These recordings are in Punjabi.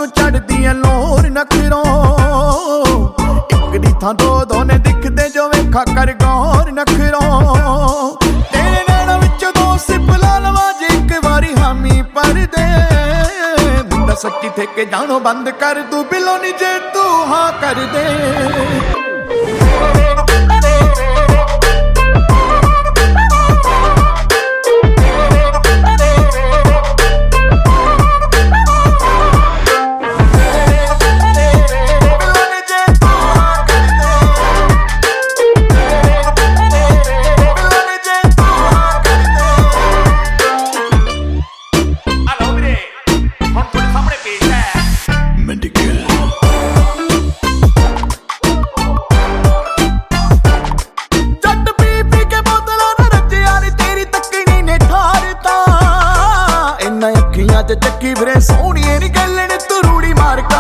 ਨੂੰ ਚੜਦੀਆਂ ਲੋਰ ਨਖਰੋਂ ਇੱਕ ਦੀ ਥਾਂ ਦੋ ਦੋ ਨੇ ਦਿਖਦੇ ਜੋ ਵੇਖਾ ਕਰ ਗੌਰ ਨਖਰੋਂ ਤੇਰੇ ਨੈਣਾਂ ਵਿੱਚ ਦੋ ਸਿਪਲਾ ਲਵਾਂ ਜੇ ਇੱਕ ਵਾਰੀ ਹਾਮੀ ਭਰਦੇ ਮੁੰਡਾ ਸੱਚੀ ਠੇਕੇ ਜਾਣੋ ਬੰਦ ਕਰ ਤੂੰ ਬਿਲੋਂ ਨੀ ਜੇ ਤੂੰ ਹਾਂ ਕਰ ਦੇ ਚੱਕੀ ਵੀਰੇ ਸੋਹਣੀਏ ਨੀ ਗੱਲਣ ਤਰੂੜੀ ਮਾਰਕਾ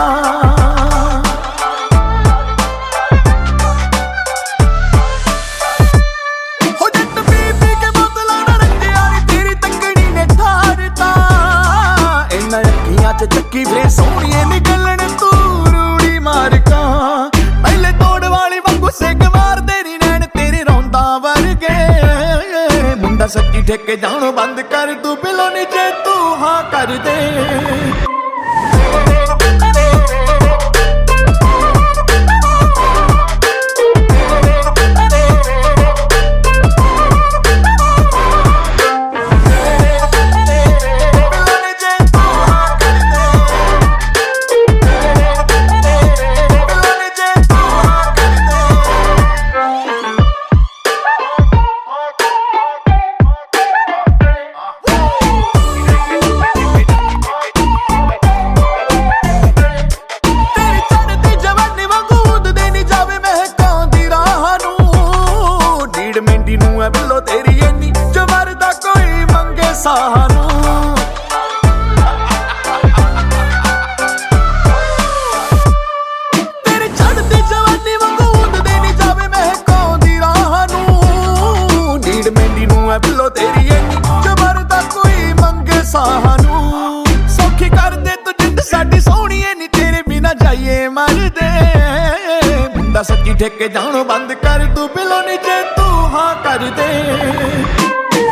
ਹੋ ਜੱਟ ਪੀ ਪੀ ਕੇ ਬੋਤਲਾਂ ਨਾ ਰੱਜਿਆ ਨੀ ਤੇਰੀ ਤੱਕੜੀ ਨੇ ਠਾਰਤਾ ਇਹਨਾਂ ਅੱਖੀਆਂ ਚ ਚੱਕੀ ਵੀਰੇ ਸੋਹਣੀਏ ਨੀ ਗੱਲਣ ਤਰੂੜੀ ਮਾਰਕਾ ਪਹਿਲੇ ਤੋੜ ਵਾਲੀ ਵਾਂਗੂ ਸਿੱਕ ਮਾਰਦੇ ਨੀ ਨੈਣ ਤੇਰੇ ਰੌਂਦਾ ਵਰਗੇ ਮੁੰਡਾ ਸੱਚੀ ਠੇਕੇ ਜਾਣੋ ਬੰਦ ਕਰ ਤੂੰ ਬਿਲੋਂ ਨੀ ਜੇ ਤੂੰ ਹਾਂ ਕਰ ਦੇ ਬਿੱਲੋ ਤੇਰੀ ਇੰਨੀ ਜੋ ਮਰਦਾ ਕੋਈ ਮੰਗੇ ਸਾਨੂੰ ਤੇਰੀ ਛੱਡਦੀ ਜਵਾਨੀ ਵਾਂਗੂ ਉੱਡਦੇ ਨੀ ਜਾਵੇ ਮਹਿਕਾਉਂਦੀ ਰਾਹ ਨੂੰ ਨੀੜ ਮਹਿੰਦੀ ਨੂੰ ਐ ਬਿੱਲੋ ਤੇਰੀ ਇੰਨੀ ਜੋ ਮਰਦਾ ਕੋਈ ਮੰਗੇ ਸਾਨੂੰ ਸੌਖੀ ਕਰ ਦੇ ਤੂੰ ਜਿੱਦ ਸਾਡੀ ਸੋਹਣੀਏ ਨੀ ਤੇਰੇ ਬਿਨਾ ਜਾਈਏ ਮਰਦੇ ਮੁੰਡਾ ਸੱਚੀ ਠੇਕੇ ਜਾਣੋ ਬੰਦ ਕਰ ਤੂੰ ਬਿੱਲੋ ਨੀ ਜੇ ਤੂੰ ਹਾਂ ਕਰ ਦੇ